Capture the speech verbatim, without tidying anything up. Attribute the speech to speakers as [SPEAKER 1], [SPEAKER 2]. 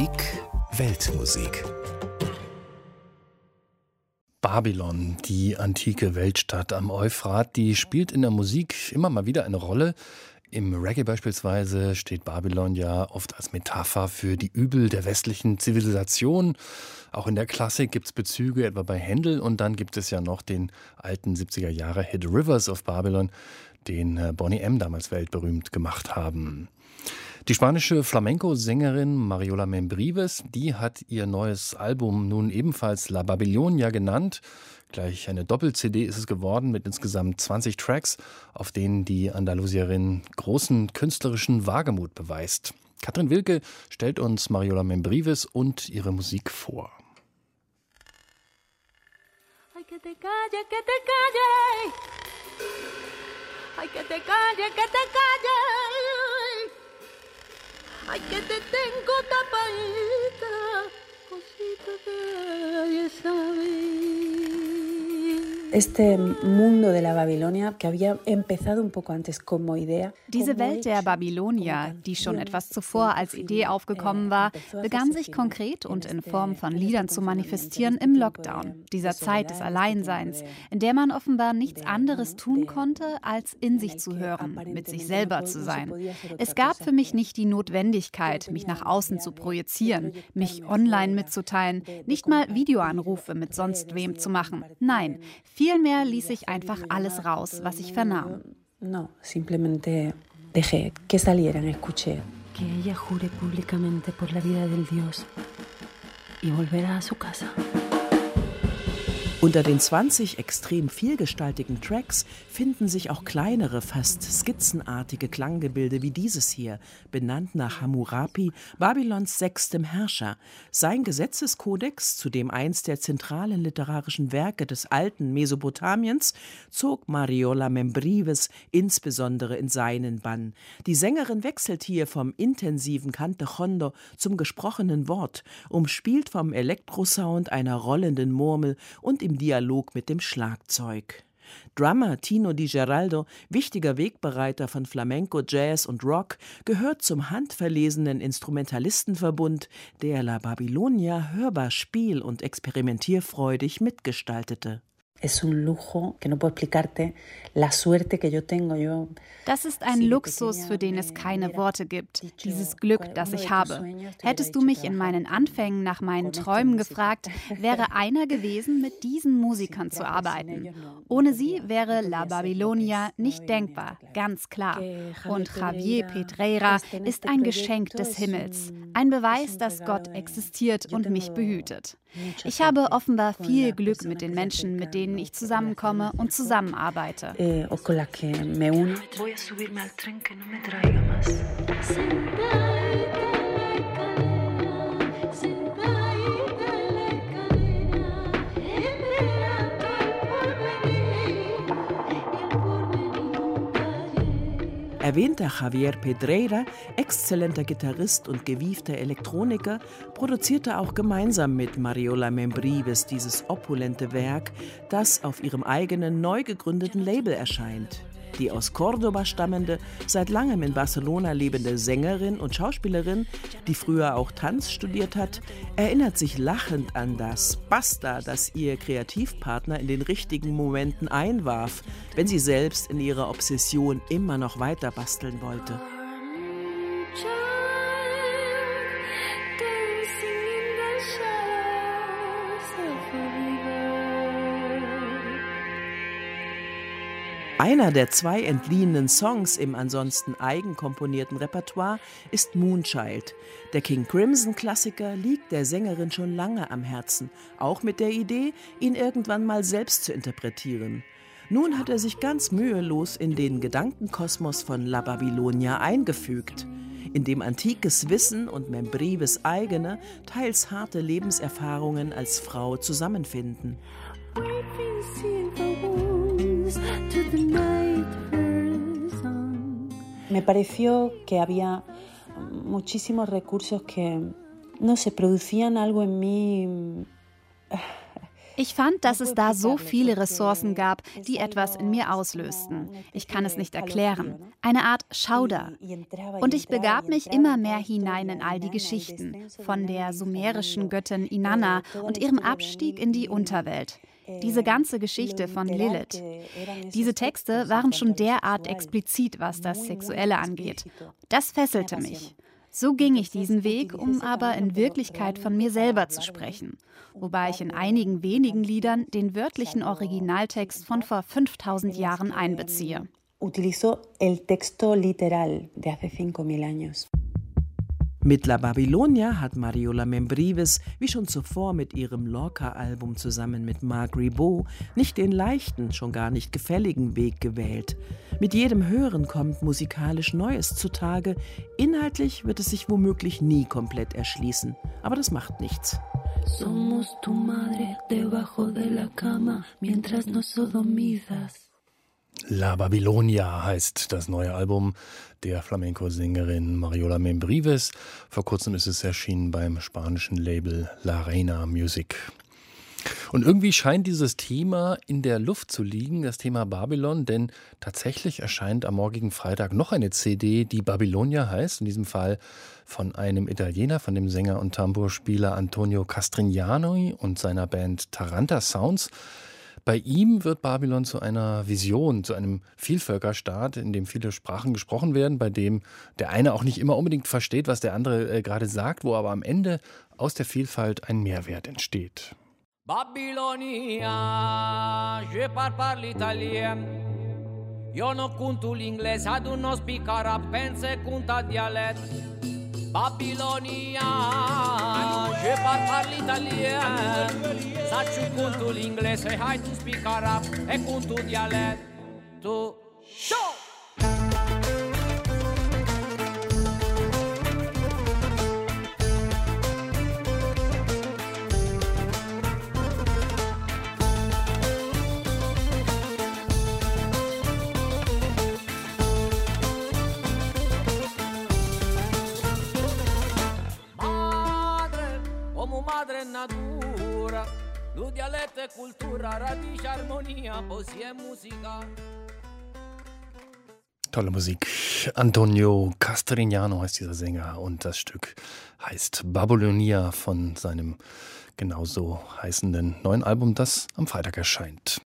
[SPEAKER 1] Musik, Weltmusik.
[SPEAKER 2] Babylon, die antike Weltstadt am Euphrat, die spielt in der Musik immer mal wieder eine Rolle. Im Reggae beispielsweise steht Babylon ja oft als Metapher für die Übel der westlichen Zivilisation. Auch in der Klassik gibt es Bezüge, etwa bei Händel. Und dann gibt es ja noch den alten siebziger-Jahre-Hit Rivers of Babylon, den Boney M. damals weltberühmt gemacht haben. Die spanische Flamenco-Sängerin Mariola Membrives, die hat ihr neues Album nun ebenfalls La Babilonia genannt. Gleich eine Doppel-C D ist es geworden mit insgesamt zwanzig Tracks, auf denen die Andalusierin großen künstlerischen Wagemut beweist. Katrin Wilke stellt uns Mariola Membrives und ihre Musik vor.
[SPEAKER 3] Ay, que te calle, que te calle. Ay, que te calle, que te calle. Ay, que te tengo tapadita, cosita que nadie sabe.
[SPEAKER 4] Este mundo de la Babilonia, que había empezado un poco antes como idea.
[SPEAKER 5] Diese Welt der Babylonier, die schon etwas zuvor als Idee aufgekommen war, begann sich konkret und in Form von Liedern zu manifestieren im Lockdown, dieser Zeit des Alleinseins, in der man offenbar nichts anderes tun konnte, als in sich zu hören, mit sich selber zu sein. Es gab für mich nicht die Notwendigkeit, mich nach außen zu projizieren, mich online mitzuteilen, nicht mal Videoanrufe mit sonst wem zu machen. Nein, vielmehr ließ ich einfach alles raus, was ich vernahm.
[SPEAKER 4] No, simplemente dejé que salieran, escuché.
[SPEAKER 3] Que ella jure públicamente por la vida del Dios y volverá a su casa.
[SPEAKER 6] Unter den zwanzig extrem vielgestaltigen Tracks finden sich auch kleinere, fast skizzenartige Klanggebilde wie dieses hier, benannt nach Hammurapi, Babylons sechstem Herrscher. Sein Gesetzeskodex, zu dem eins der zentralen literarischen Werke des alten Mesopotamiens, zog Mariola Membrives insbesondere in seinen Bann. Die Sängerin wechselt hier vom intensiven Cante Jondo zum gesprochenen Wort, umspielt vom Elektrosound einer rollenden Murmel und im Dialog mit dem Schlagzeug. Drummer Tino Di Geraldo, wichtiger Wegbereiter von Flamenco, Jazz und Rock, gehört zum handverlesenen Instrumentalistenverbund, der La Babilonia hörbar spiel- und experimentierfreudig mitgestaltete.
[SPEAKER 4] Es un lujo que no puedo explicarte la suerte que yo tengo. Yo
[SPEAKER 5] Das ist ein Luxus, für den es keine Worte gibt. Dieses Glück, das ich habe. Hättest du mich in meinen Anfängen nach meinen Träumen gefragt, wäre einer gewesen, mit diesen Musikern zu arbeiten. Ohne sie wäre La Babilonia nicht denkbar, ganz klar. Und Javier Pedreira ist ein Geschenk des Himmels. Ein Beweis, dass Gott existiert und mich behütet. Ich habe offenbar viel Glück mit den Menschen, mit denen ich zusammenkomme und zusammenarbeite.
[SPEAKER 4] eh, o con la que me uno.
[SPEAKER 3] Voy a subirme al tren que no me traiga más. Sentadita en la escalera, sentadita en la escalera, esperando el porvenir, y el porvenir nunca llega.
[SPEAKER 6] Erwähnter Javier Pedreira, exzellenter Gitarrist und gewiefter Elektroniker, produzierte auch gemeinsam mit Mariola Membrives dieses opulente Werk, das auf ihrem eigenen neu gegründeten Label erscheint. Die aus Córdoba stammende, seit langem in Barcelona lebende Sängerin und Schauspielerin, die früher auch Tanz studiert hat, erinnert sich lachend an das Basta, das ihr Kreativpartner in den richtigen Momenten einwarf, wenn sie selbst in ihrer Obsession immer noch weiter basteln wollte. Einer der zwei entliehenen Songs im ansonsten eigenkomponierten Repertoire ist Moonchild. Der King Crimson-Klassiker liegt der Sängerin schon lange am Herzen, auch mit der Idee, ihn irgendwann mal selbst zu interpretieren. Nun hat er sich ganz mühelos in den Gedankenkosmos von La Babilonia eingefügt, in dem antikes Wissen und Membrives eigene, teils harte Lebenserfahrungen als Frau zusammenfinden.
[SPEAKER 4] Me pareció que había muchísimos recursos que, no sé, producían algo en mí
[SPEAKER 5] Ich fand, dass es da so viele Ressourcen gab, die etwas in mir auslösten. Ich kann es nicht erklären. Eine Art Schauder. Und ich begab mich immer mehr hinein in all die Geschichten, von der sumerischen Göttin Inanna und ihrem Abstieg in die Unterwelt. Diese ganze Geschichte von Lilith. Diese Texte waren schon derart explizit, was das Sexuelle angeht. Das fesselte mich. So ging ich diesen Weg, um aber in Wirklichkeit von mir selber zu sprechen. Wobei ich in einigen wenigen Liedern den wörtlichen Originaltext von vor fünftausend Jahren einbeziehe.
[SPEAKER 4] Utilizo el texto literal de hace cinco mil años.
[SPEAKER 6] Mit La Babilonia hat Mariola Membrives, wie schon zuvor mit ihrem Lorca-Album zusammen mit Marc Ribot, nicht den leichten, schon gar nicht gefälligen Weg gewählt. Mit jedem Hören kommt musikalisch Neues zutage. Inhaltlich wird es sich womöglich nie komplett erschließen. Aber das macht nichts.
[SPEAKER 3] Somos tu madre debajo de la cama mientras nos sodomizas.
[SPEAKER 2] La Babilonia heißt das neue Album der Flamenco-Sängerin Mariola Membrives. Vor kurzem ist es erschienen beim spanischen Label La Reina Music. Und irgendwie scheint dieses Thema in der Luft zu liegen, das Thema Babylon, denn tatsächlich erscheint am morgigen Freitag noch eine C D, die Babilonia heißt, in diesem Fall von einem Italiener, von dem Sänger und Tambourspieler Antonio Castrignani und seiner Band Taranta Sounds. Bei ihm wird Babylon zu einer Vision, zu einem Vielvölkerstaat, in dem viele Sprachen gesprochen werden, bei dem der eine auch nicht immer unbedingt versteht, was der andere äh, gerade sagt, wo aber am Ende aus der Vielfalt ein Mehrwert entsteht.
[SPEAKER 7] Babilonia, je parle l'italien. Io non conto l'inglese, ad uno speak arab, pense conta dialet. Babilonia, je parle l'italien. Saccio conto l'inglese, hai tu speak arab e conto dialet. Tu show! Madre natura, lu dialetto e cultura, radice, armonia, poesia e musica.
[SPEAKER 2] Tolle Musik. Antonio Castrignano heißt dieser Sänger und das Stück heißt Babylonia von seinem genauso heißenden neuen Album, das am Freitag erscheint.